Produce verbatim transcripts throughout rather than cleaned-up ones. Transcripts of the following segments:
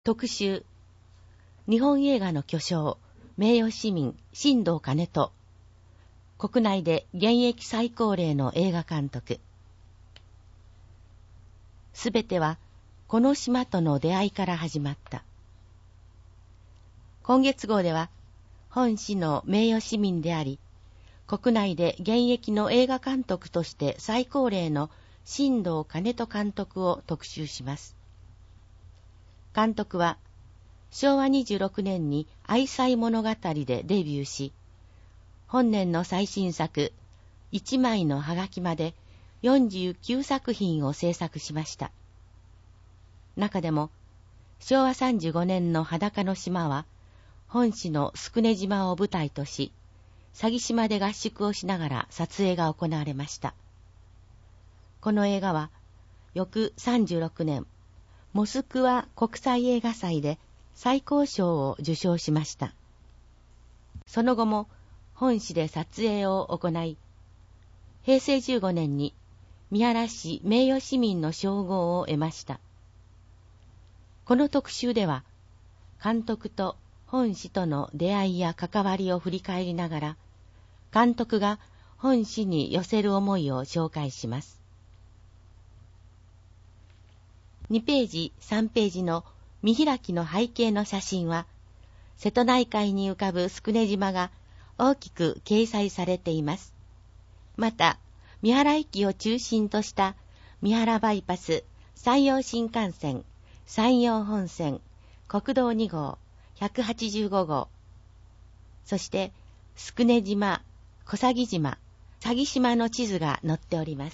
特集、日本映画の巨匠、名誉市民、新藤兼人。国内で現役最高齢の映画監督。すべては、この島との出会いから始まった。今月号では、本市の名誉市民であり、国内で現役の映画監督として最高齢の新藤兼人監督を特集します。監督は、しょうわにじゅうろくねんに愛妻物語でデビューし、本年の最新作、一枚のはがきまでよんじゅうきゅうさくひんを制作しました。中でも、しょうわさんじゅうごねんの裸の島は、本市の宿根島を舞台とし、佐木島で合宿をしながら撮影が行われました。この映画は、翌さんじゅうろくねん、モスクワ国際映画祭で最高賞を受賞しました。その後も本市で撮影を行い、へいせいじゅうごねんに三原市名誉市民の称号を得ました。この特集では、監督と本市との出会いや関わりを振り返りながら、監督が本市に寄せる思いを紹介します。にページ、さんページの見開きの背景の写真は、瀬戸内海に浮かぶ宿根島が大きく掲載されています。また、三原駅を中心とした三原バイパス、山陽新幹線、山陽本線、国道にごう、ひゃくはちじゅうごごう、そして宿根島、小佐木島、佐木島の地図が載っております。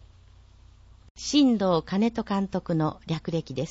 新藤兼人監督の略歴です。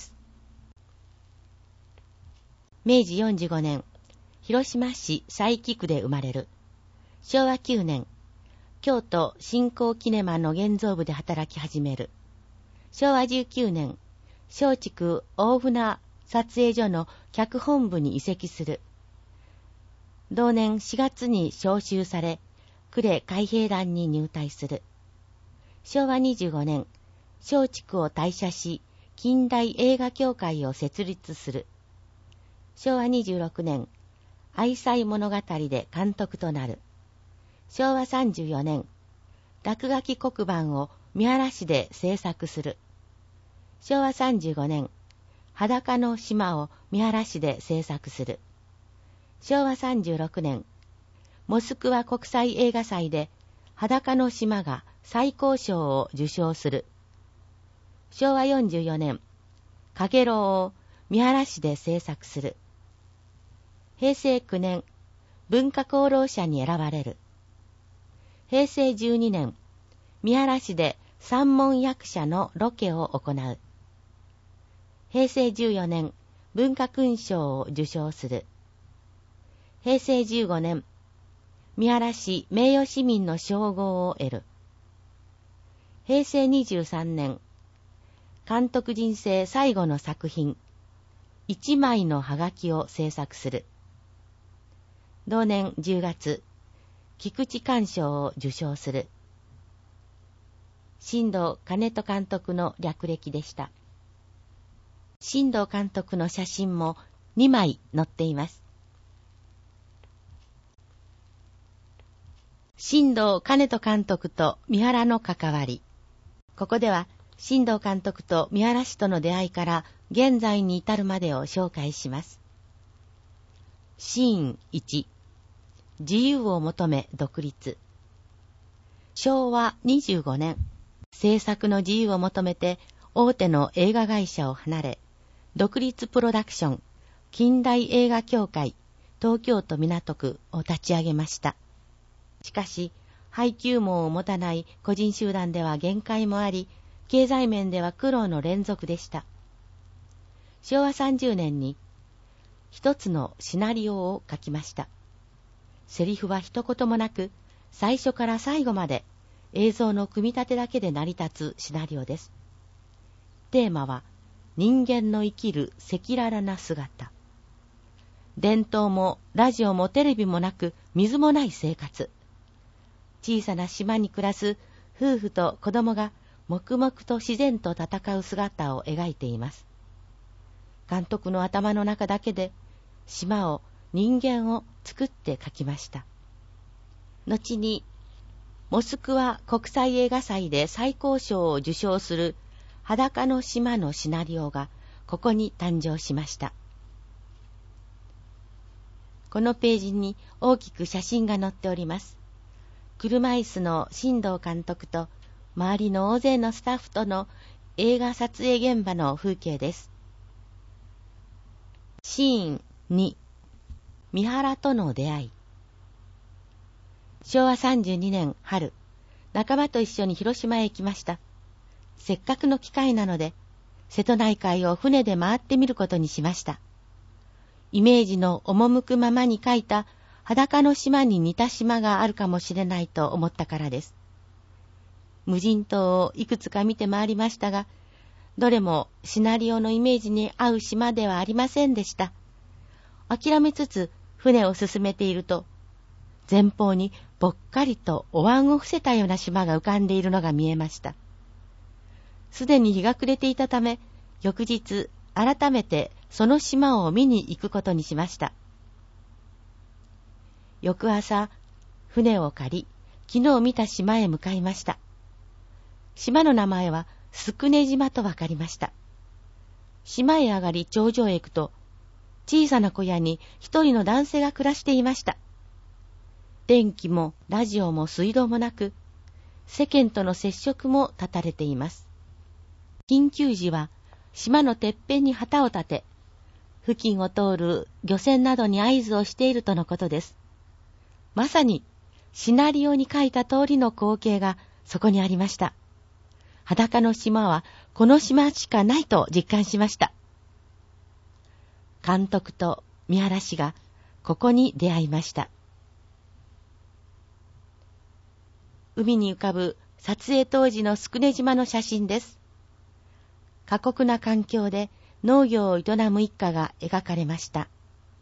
めいじよんじゅうごねん、広島市佐伯区で生まれる。しょうわきゅうねん、京都新興キネマの現像部で働き始める。しょうわじゅうきゅうねん、松竹大船撮影所の脚本部に移籍する。同年しがつに召集され、呉海兵団に入隊する。しょうわにじゅうごねん、松竹を退社し、近代映画協会を設立する。しょうわにじゅうろくねん、愛妻物語で監督となる。しょうわさんじゅうよねん、落書き黒板を三原市で制作する。しょうわさんじゅうごねん、裸の島を三原市で制作する。しょうわさんじゅうろくねん、モスクワ国際映画祭で裸の島が最高賞を受賞する。しょうわよんじゅうよねん、かげろうを三原市で制作する。へいせいきゅうねん、文化功労者に選ばれる。へいせいじゅうにねん、三原市で三門役者のロケを行う。へいせいじゅうよねん、文化勲章を受章する。へいせいじゅうごねん、三原市名誉市民の称号を得る。へいせいにじゅうさんねん、監督人生最後の作品、一枚のはがきを制作する。同年じゅうがつ、菊池寛賞を受賞する。新藤兼人監督の略歴でした。新藤監督の写真もにまい載っています。新藤兼人監督と三原の関わり。ここでは、新藤監督と三原氏との出会いから現在に至るまでを紹介します。シーンいち、自由を求め独立。しょうわにじゅうごねん、制作の自由を求めて大手の映画会社を離れ、独立プロダクション、近代映画協会、東京都港区を立ち上げました。しかし、配給網を持たない個人集団では限界もあり、経済面では苦労の連続でした。しょうわさんじゅうねんに一つのシナリオを書きました。セリフは一言もなく、最初から最後まで映像の組み立てだけで成り立つシナリオです。テーマは人間の生きる赤裸々な姿。電灯もラジオもテレビもなく水もない生活。小さな島に暮らす夫婦と子供が黙々と自然と戦う姿を描いています。 監督の頭の中だけで島を、人間を作って描きました。後にモスクワ国際映画祭で最高賞を受賞する裸の島のシナリオがここに誕生しました。このページに大きく写真が載っております。車椅子の新藤監督と周りの大勢のスタッフとの映画撮影現場の風景です。シーンに、三原との出会い。しょうわさんじゅうにねん春、仲間と一緒に広島へ行きました。せっかくの機会なので、瀬戸内海を船で回ってみることにしました。イメージの赴くままに描いた裸の島に似た島があるかもしれないと思ったからです。無人島をいくつか見て回りましたが、どれもシナリオのイメージに合う島ではありませんでした。諦めつつ船を進めていると、前方にぽっかりとお椀を伏せたような島が浮かんでいるのが見えました。すでに日が暮れていたため、翌日改めてその島を見に行くことにしました。翌朝、船を借り、昨日見た島へ向かいました。島の名前はスクネ島とわかりました。島へ上がり頂上へ行くと、小さな小屋に一人の男性が暮らしていました。電気もラジオも水道もなく、世間との接触も絶たれています。緊急時は島のてっぺんに旗を立て、付近を通る漁船などに合図をしているとのことです。まさにシナリオに書いた通りの光景がそこにありました。裸の島はこの島しかないと実感しました。監督と三原氏がここに出会いました。海に浮かぶ撮影当時のスクネ島の写真です。過酷な環境で農業を営む一家が描かれました。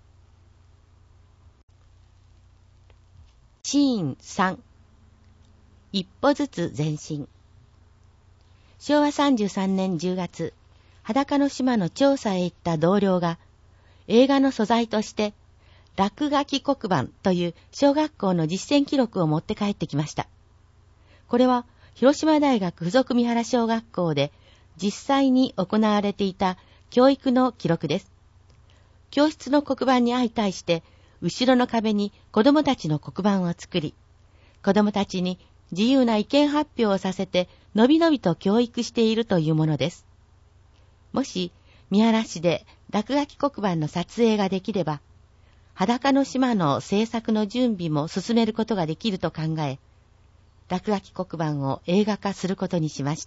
シーンさん、一歩ずつ前進。しょうわさんじゅうさんねんじゅうがつ、裸の島の調査へ行った同僚が、映画の素材として、落書き黒板という小学校の実践記録を持って帰ってきました。これは、広島大学附属三原小学校で実際に行われていた教育の記録です。教室の黒板に相対して、後ろの壁に子供たちの黒板を作り、子供たちに自由な意見発表をさせて、のびのびと教育しているというものです。もし、三原市で落書き黒板の撮影ができれば、裸の島の制作の準備も進めることができると考え、落書き黒板を映画化することにしました。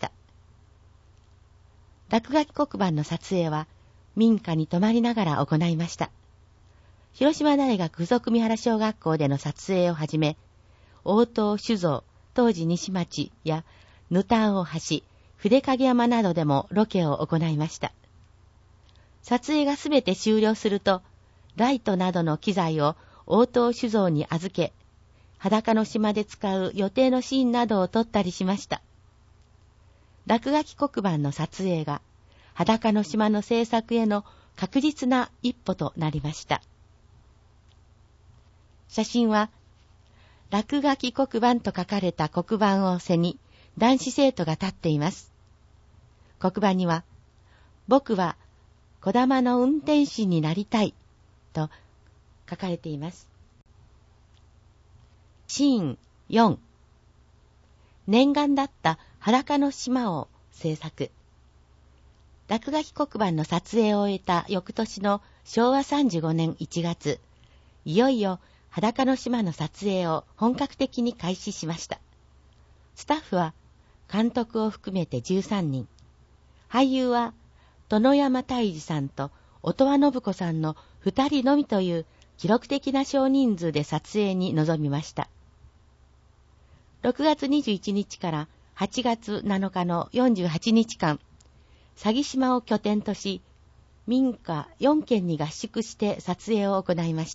落書き黒板の撮影は民家に泊まりながら行いました。広島大学附属三原小学校での撮影をはじめ、大東酒造、当時西町やぬた大橋、筆影山などでもロケを行いました。撮影がすべて終了すると、ライトなどの機材を大東酒造に預け、裸の島で使う予定のシーンなどを撮ったりしました。落書き黒板の撮影が、裸の島の制作への確実な一歩となりました。写真は、落書き黒板と書かれた黒板を背に、男子生徒が立っています。黒板には、僕は小玉の運転士になりたいと書かれています。シーンよん、念願だった裸の島を制作。落書き黒板の撮影を終えた翌年のしょうわさんじゅうごねんいちがつ、いよいよ裸の島の撮影を本格的に開始しました。スタッフは監督を含めてじゅうさんにん、俳優は殿山泰治さんと音羽信子さんのふたりのみという記録的な少人数で撮影に臨みました。ろくがつにじゅういちにちからはちがつなのかのよんじゅうはちにちかん、佐木島を拠点とし、民家よんけんに合宿して撮影を行いました。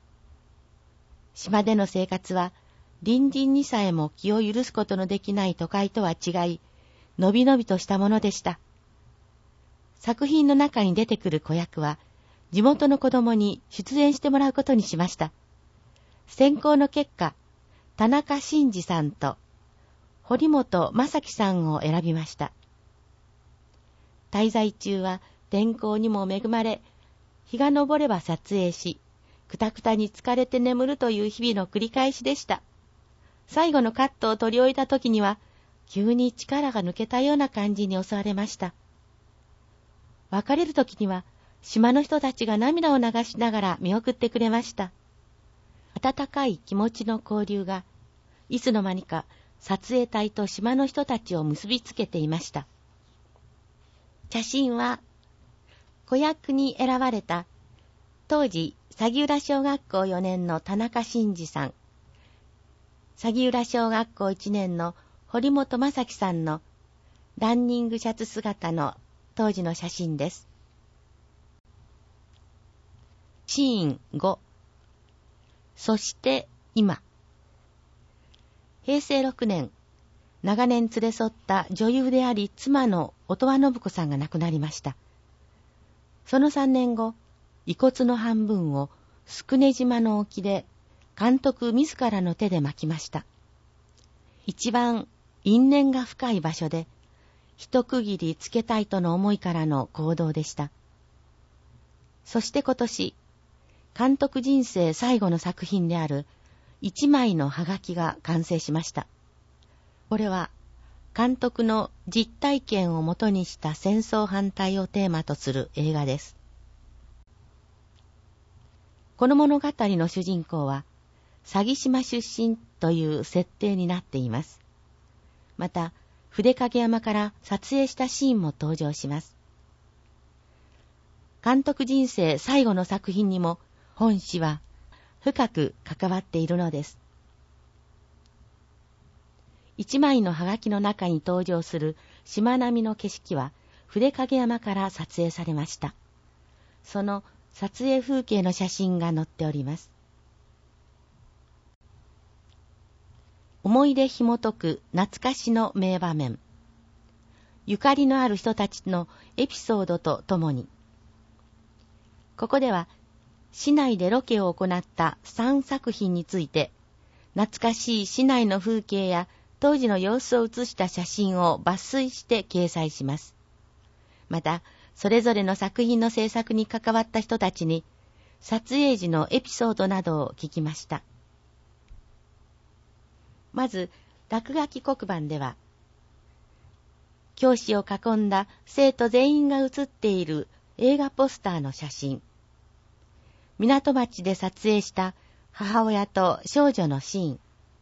島での生活は、隣人にさえも気を許すことのできない都会とは違い、のびのびとしたものでした。 作品の中に出てくる子役は、地元の子供に出演してもらうことにしました。選考の結果、田中伸二さんと堀本正樹さんを選びました。滞在中は天候にも恵まれ、日が昇れば撮影し、くたくたに疲れて眠るという日々の繰り返しでした。最後のカットを取り終えた時には、急に力が抜けたような感じに襲われました。別れる時には、島の人たちが涙を流しながら見送ってくれました。温かい気持ちの交流が、いつの間にか撮影隊と島の人たちを結びつけていました。写真は、子役に選ばれた、当時、鷺浦小学校よねんの田中伸二さん、鷺浦小学校いちねんの堀本正樹さんのランニングシャツ姿の当時の写真です。シーンご、そして今。へいせいろくねん、長年連れ添った女優であり妻の音羽信子さんが亡くなりました。そのさんねんご、遺骨の半分を宿根島の沖で監督自らの手で巻きました。一番因縁が深い場所で一区切りつけたいとの思いからの行動でした。そして今年、監督人生最後の作品である一枚のハガキが完成しました。これは監督の実体験をもとにした戦争反対をテーマとする映画です。この物語の主人公は詐欺島出身という設定になっています。また、筆影山から撮影したシーンも登場します。監督人生最後の作品にも本誌は深く関わっているのです。一枚のハガキの中に登場する島並みの景色は筆影山から撮影されました。その撮影風景の写真が載っております。思い出紐解く懐かしの名場面。ゆかりのある人たちのエピソードとともに。ここでは、市内でロケを行ったさんさく品について、懐かしい市内の風景や当時の様子を写した写真を抜粋して掲載します。また、それぞれの作品の制作に関わった人たちに、撮影時のエピソードなどを聞きました。まず、落書き黒板では、教師を囲んだ生徒全員が写っている映画ポスターの写真。港町で撮影した母親と少女のシーン。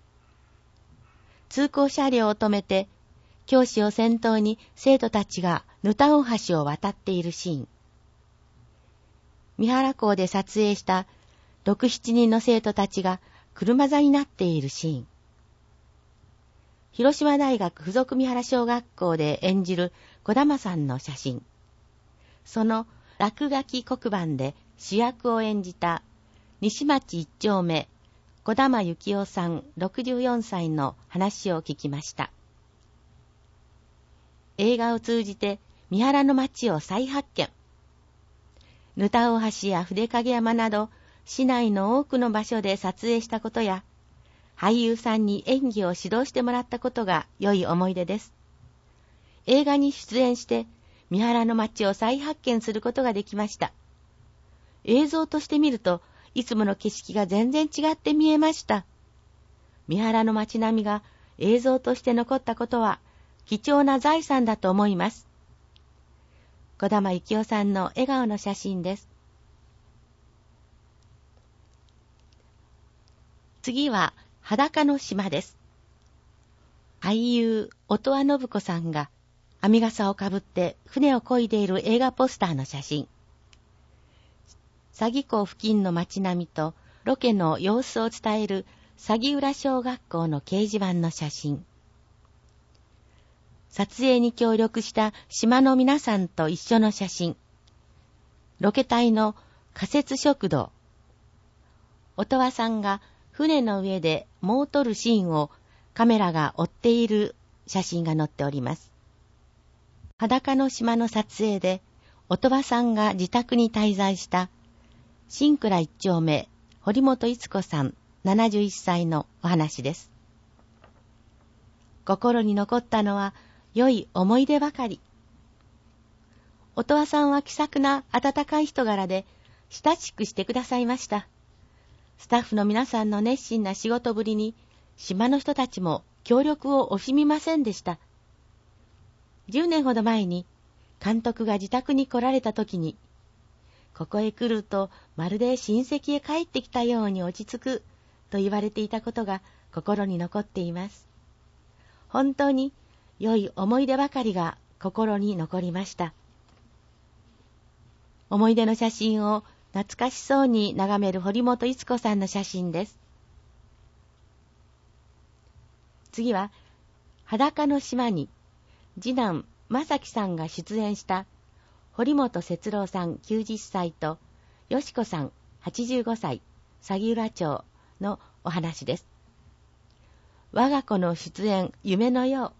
通行車両を止めて、教師を先頭に生徒たちがヌタ大橋を渡っているシーン。三原港で撮影したろく、しちにんの生徒たちが車座になっているシーン。広島大学附属三原小学校で演じる児玉さんの写真。その落書き黒板で主役を演じた西町一丁目児玉幸雄さんろくじゅうよんさいの話を聞きました。映画を通じて三原の町を再発見。ヌタ大橋や筆影山など市内の多くの場所で撮影したことや、俳優さんに演技を指導してもらったことが良い思い出です。映画に出演して三原の町を再発見することができました。映像として見るといつもの景色が全然違って見えました。三原の町並みが映像として残ったことは貴重な財産だと思います。児玉幸雄さんの笑顔の写真です。次は裸の島です。俳優音羽信子さんが編み笠をかぶって船を漕いでいる映画ポスターの写真。鷺港付近の街並みとロケの様子を伝える鷺浦小学校の掲示板の写真。撮影に協力した島の皆さんと一緒の写真。ロケ隊の仮設食堂。音羽さんが船の上で藻を撮るシーンをカメラが追っている写真が載っております。裸の島の撮影で音羽さんが自宅に滞在した新倉一丁目堀本逸子さんななじゅういっさいのお話です。心に残ったのは良い思い出ばかり。音羽さんは気さくな温かい人柄で親しくしてくださいました。スタッフの皆さんの熱心な仕事ぶりに島の人たちも協力を惜しみませんでした。じゅうねんほど前に監督が自宅に来られた時に、ここへ来るとまるで親戚へ帰ってきたように落ち着くと言われていたことが心に残っています。本当に良い思い出ばかりが心に残りました。思い出の写真を懐かしそうに眺める堀本逸子さんの写真です。次は裸の島に次男正樹さんが出演した堀本節郎さんきゅうじゅっさいとよしこさんはちじゅうごさい鷺浦町のお話です。我が子の出演夢のよう。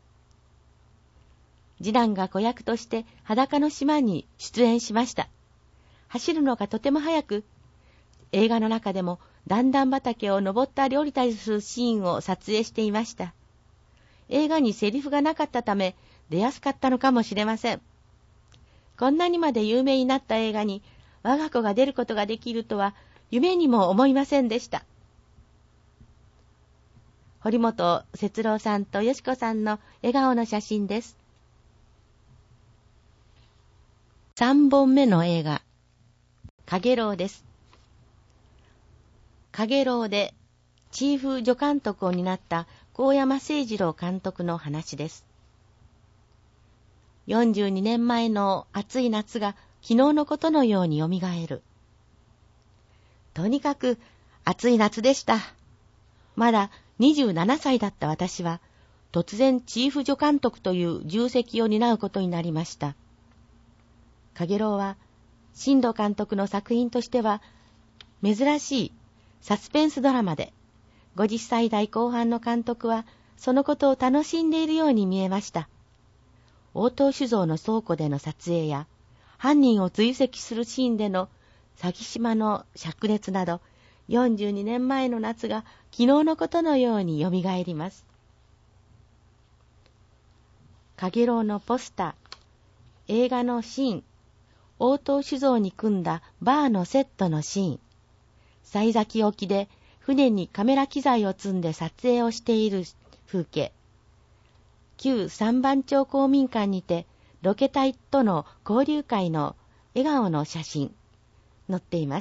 次男が子役として裸の島に出演しました。走るのがとても速く、映画の中でも段々畑を登ったり降りたりするシーンを撮影していました。映画にセリフがなかったため出やすかったのかもしれません。こんなにまで有名になった映画に我が子が出ることができるとは夢にも思いませんでした。堀本節郎さんとよしこさんの笑顔の写真です。さんぼんめの映画、かげろうです。かげろうでチーフ助監督を担った高山誠二郎監督の話です。よんじゅうにねんまえの暑い夏が昨日のことのようによみがえる。とにかく暑い夏でした。まだにじゅうななさいだった私は、突然チーフ助監督という重責を担うことになりました。かげろうは、新藤監督の作品としては、珍しいサスペンスドラマで、ごじゅっさい代後半の監督は、そのことを楽しんでいるように見えました。応答酒造の倉庫での撮影や、犯人を追跡するシーンでの詐欺島の灼熱など、よんじゅうにねんまえの夏が昨日のことのようによみがえります。かげろうのポスター、映画のシーン、応答酒造に組んだバーのセットのシーン、幸先沖で船にカメラ機材を積んで撮影をしている風景、旧三番町公民館にてロケ隊との交流会の笑顔の写真、載っています。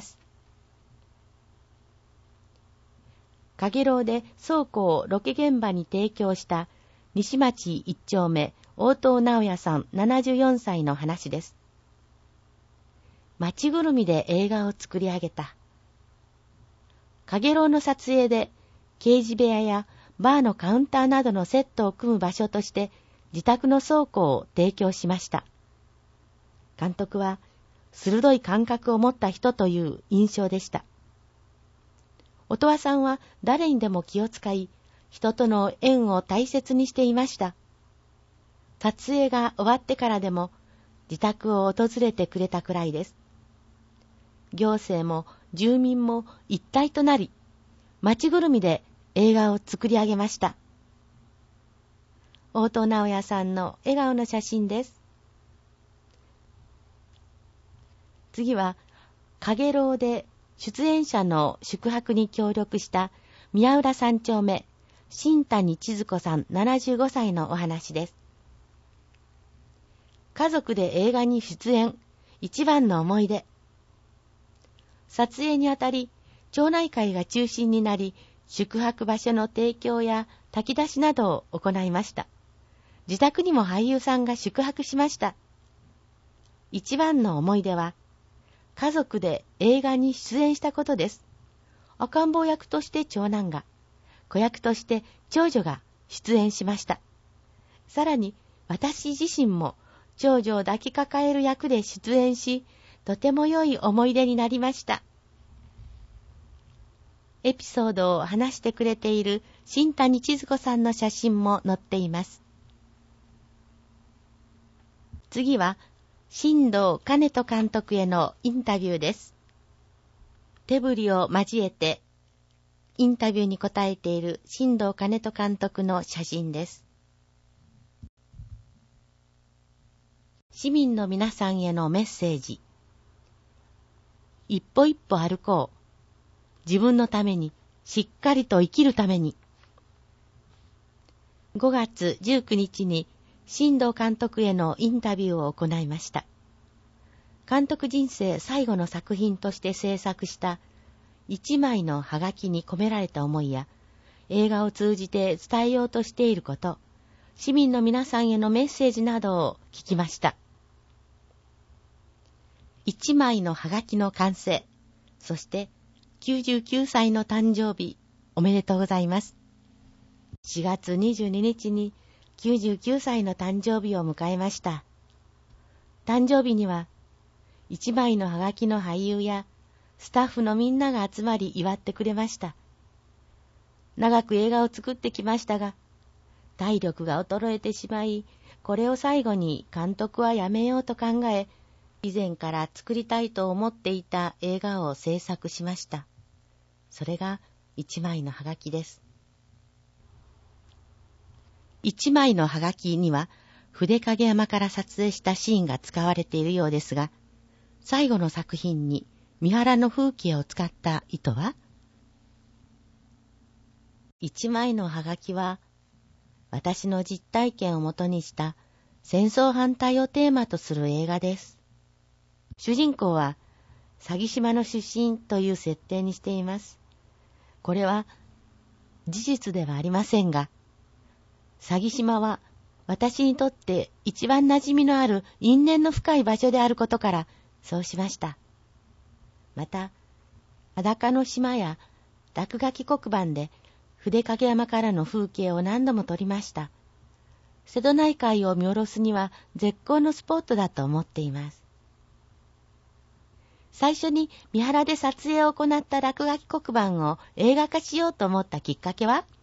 かげろうで倉庫をロケ現場に提供した西町一丁目応答直也さんななじゅうよんさいの話です。町ぐるみで映画を作り上げた。かげろうの撮影で刑事部屋やバーのカウンターなどのセットを組む場所として自宅の倉庫を提供しました。監督は鋭い感覚を持った人という印象でした。音羽さんは誰にでも気を使い、人との縁を大切にしていました。撮影が終わってからでも自宅を訪れてくれたくらいです。行政も住民も一体となり、町ぐるみで映画を作り上げました。応答直也さんの笑顔の写真です。次は、かげろうで出演者の宿泊に協力した宮浦三丁目新谷千鶴子さんななじゅうごさいのお話です。家族で映画に出演、一番の思い出。撮影にあたり、町内会が中心になり、宿泊場所の提供や炊き出しなどを行いました。自宅にも俳優さんが宿泊しました。一番の思い出は、家族で映画に出演したことです。赤ん坊役として長男が、子役として長女が出演しました。さらに私自身も長女を抱きかかえる役で出演し、とても良い思い出になりました。エピソードを話してくれている新谷千鶴子さんの写真も載っています。次は新藤兼人監督へのインタビューです。手振りを交えてインタビューに答えている新藤兼人監督の写真です。市民の皆さんへのメッセージ。一歩一歩歩こう。自分のために、しっかりと生きるために。ごがつじゅうくにちに新藤監督へのインタビューを行いました。監督人生最後の作品として制作した一枚のハガキに込められた思いや、映画を通じて伝えようとしていること、市民の皆さんへのメッセージなどを聞きました。一枚のハガキの完成、そしてきゅうじゅうきゅうさいの誕生日、おめでとうございます。しがつにじゅうににちにきゅうじゅうきゅうさいの誕生日を迎えました。誕生日には、一枚のハガキの俳優やスタッフのみんなが集まり祝ってくれました。長く映画を作ってきましたが、体力が衰えてしまい、これを最後に監督はやめようと考え、以前から作りたいと思っていた映画を制作しました。それが一枚のハガキです。一枚のハガキには筆影山から撮影したシーンが使われているようですが、最後の作品に三原の風景を使った意図は？一枚のハガキは私の実体験をもとにした戦争反対をテーマとする映画です。主人公は詐欺島の出身という設定にしています。これは事実ではありませんが、詐欺島は私にとって一番馴染みのある因縁の深い場所であることからそうしました。また、裸の島や落書き黒板で筆影山からの風景を何度も撮りました。瀬戸内海を見下ろすには絶好のスポットだと思っています。最初に三原で撮影を行った落書き黒板を映画化しようと思ったきっかけは？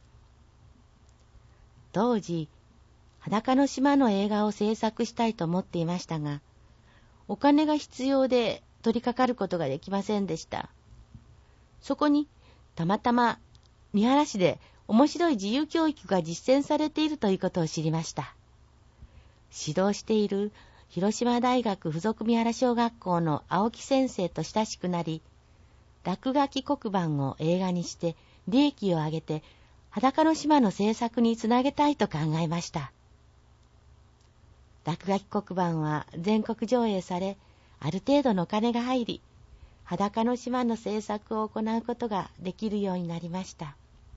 当時、裸の島の映画を制作したいと思っていましたが、お金が必要で取り掛かることができませんでした。そこに、たまたま三原市で面白い自由教育が実践されているということを知りました。指導している広島大学附属三原小学校の青木先生と親しくなり、落書き黒板を映画にして利益を上げて裸の島の制作につなげたいと考えました。落書き黒板は全国上映され、ある程度のお金が入り、裸の島の制作を行うことができるようになりました。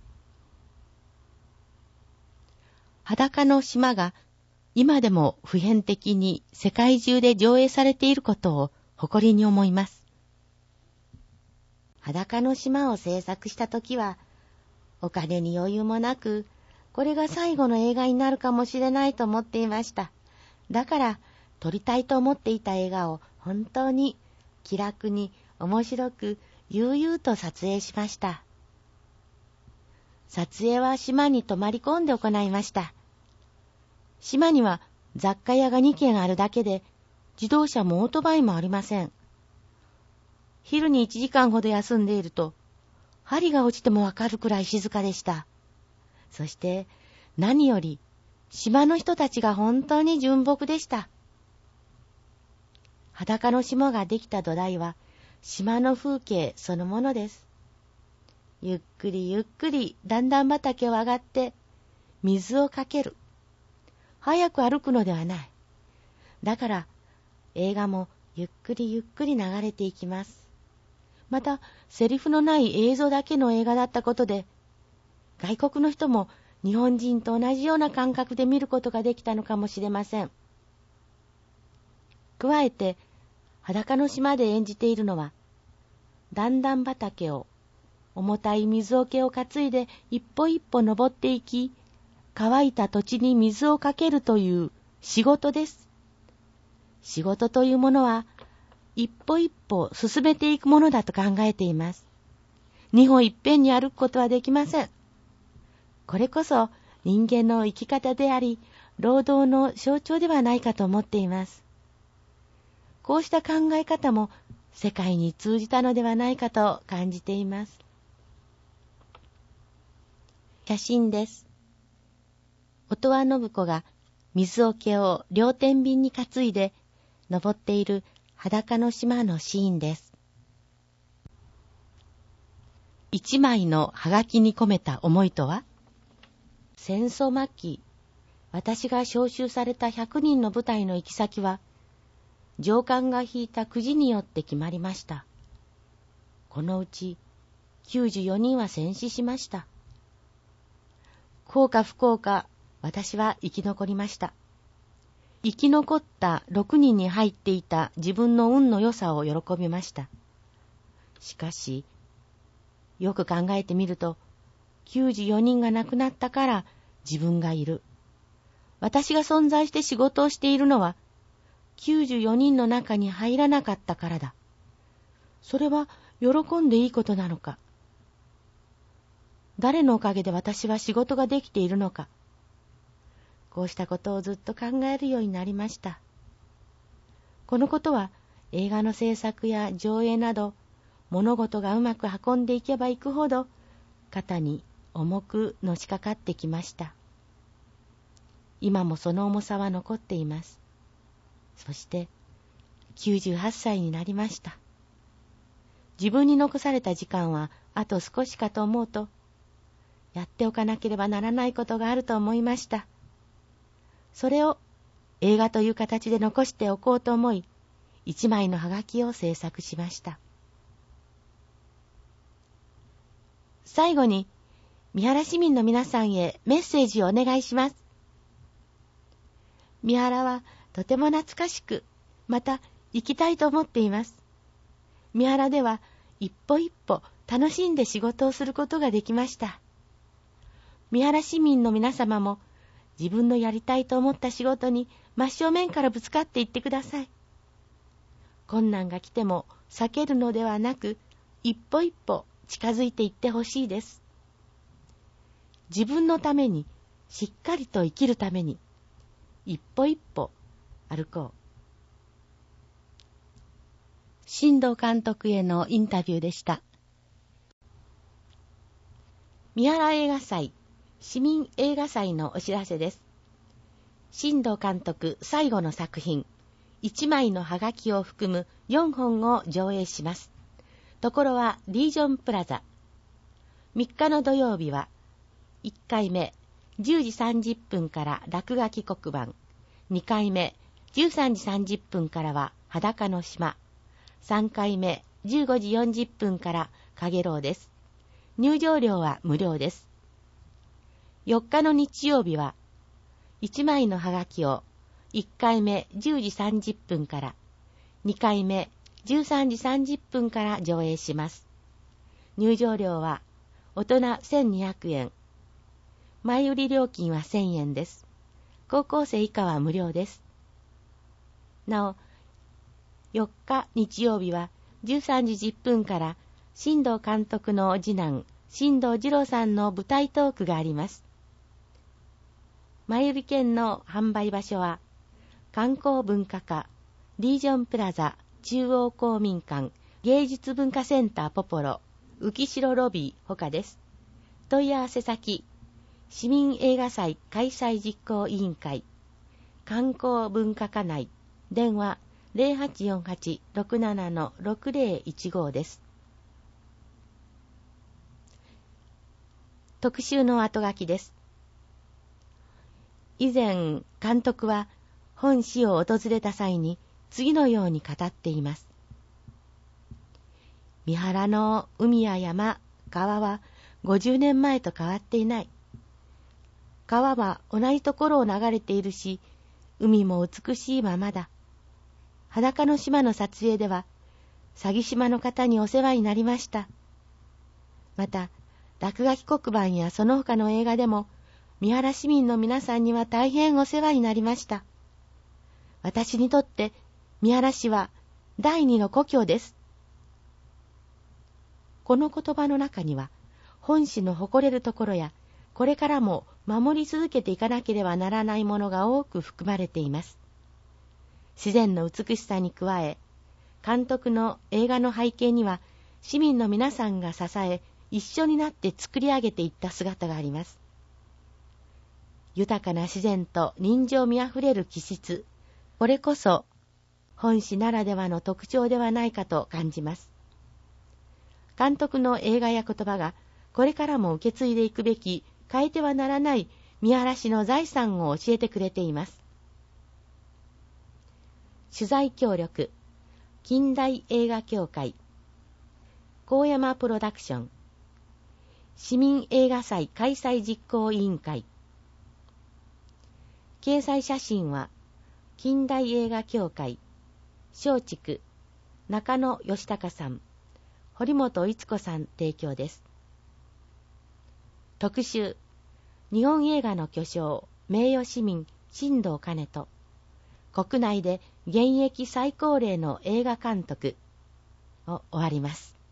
裸の島が今でも普遍的に世界中で上映されていることを誇りに思います。裸の島を制作したときは、お金に余裕もなく、これが最後の映画になるかもしれないと思っていました。だから、撮りたいと思っていた映画を本当に気楽に面白く悠々と撮影しました。撮影は島に泊まり込んで行いました。島には雑貨屋がにけんあるだけで、自動車もオートバイもありません。昼にいちじかんほど休んでいると、針が落ちてもわかるくらい静かでした。そして何より島の人たちが本当に純朴でした。裸の島ができた土台は島の風景そのものです。ゆっくりゆっくり段々畑を上がって水をかける。早く歩くのではない。だから映画もゆっくりゆっくり流れていきます。またセリフのない映像だけの映画だったことで、外国の人も日本人と同じような感覚で見ることができたのかもしれません。加えて裸の島で演じているのは、段々畑を重たい水桶を担いで一歩一歩登っていき、乾いた土地に水をかけるという仕事です。仕事というものは一歩一歩進めていくものだと考えています。二歩いっぺんに歩くことはできません。これこそ人間の生き方であり、労働の象徴ではないかと思っています。 こうした考え方も世界に通じたのではないかと感じています。写真です。音羽信子が水桶を両天秤に担いで登っている裸の島のシーンです。一枚のはがきに込めた思いとは？戦争末期、私が召集されたひゃくにんの部隊の行き先は、上官が引いたくじによって決まりました。このうちきゅうじゅうよにんは戦死しました。幸か不幸か、私は生き残りました。生き残ったろくにんに入っていた自分の運の良さを喜びました。しかし、よく考えてみると、きゅうじゅうよにんが亡くなったから自分がいる。私が存在して仕事をしているのは、きゅうじゅうよにんの中に入らなかったからだ。それは喜んでいいことなのか。誰のおかげで私は仕事ができているのか。こうしたことをずっと考えるようになりました。このことは映画の制作や上映など物事がうまく運んでいけばいくほど肩に重くのしかかってきました。今もその重さは残っています。そしてきゅうじゅうはっさいになりました。自分に残された時間はあと少しかと思うと、やっておかなければならないことがあると思いました。それを映画という形で残しておこうと思い、一枚のハガキを制作しました。最後に、三原市民の皆さんへメッセージをお願いします。三原はとても懐かしく、また行きたいと思っています。三原では一歩一歩楽しんで仕事をすることができました。三原市民の皆様も自分のやりたいと思った仕事に真正面からぶつかっていってください。困難が来ても避けるのではなく、一歩一歩近づいていってほしいです。自分のために、しっかりと生きるために、一歩一歩歩こう。新藤監督へのインタビューでした。三原映画祭、市民映画祭のお知らせです。新藤監督最後の作品、一枚のハガキを含むよんほんを上映します。ところはリージョンプラザ。みっかの土曜日はいっかいめじゅうじさんじゅっぷんから落書き黒板、にかいめじゅうさんじさんじゅっぷんからは裸の島、さんかいめじゅうごじよんじゅっぷんからかげろうです。入場料は無料です。よっかの日曜日はいちまいのハガキをいっかいめじゅうじさんじゅっぷんから、にかいめじゅうさんじさんじゅっぷんから上映します。入場料は大人せんにひゃくえん。前売り料金はせんえんです。高校生以下は無料です。なお、よっか日曜日はじゅうさんじじゅっぷんから新藤監督の次男、新藤二郎さんの舞台トークがあります。前売り券の販売場所は、観光文化課、リージョンプラザ、中央公民館、芸術文化センターポポロ、浮城ロビー他です。問い合わせ先、市民映画祭開催実行委員会、観光文化課内、電話 ゼロはちよんはち ろくなな ろくゼロいちご です。特集の後書きです。以前、監督は本市を訪れた際に次のように語っています。三原の海や山、川はごじゅうねんまえと変わっていない。川は同じところを流れているし、海も美しいままだ。裸の島の撮影では、詐欺島の方にお世話になりました。また、落書き黒板やその他の映画でも、三原市民の皆さんには大変お世話になりました。私にとって三原市は第二の故郷です。この言葉の中には、本市の誇れるところや、これからも守り続けていかなければならないものが多く含まれています。 自然の美しさに加え、監督の映画の背景には市民の皆さんが支え、一緒になって作り上げていった姿があります。豊かな自然と人情味あふれる気質、これこそ本誌ならではの特徴ではないかと感じます。監督の映画や言葉がこれからも受け継いでいくべき変えてはならない見晴らしの財産を教えてくれています。取材協力、近代映画協会、高山プロダクション、市民映画祭開催実行委員会。掲載写真は、近代映画協会、松竹、中野義隆さん、堀本逸子さん提供です。特集、日本映画の巨匠、名誉市民、新藤兼人、国内で現役最高齢の映画監督を終わります。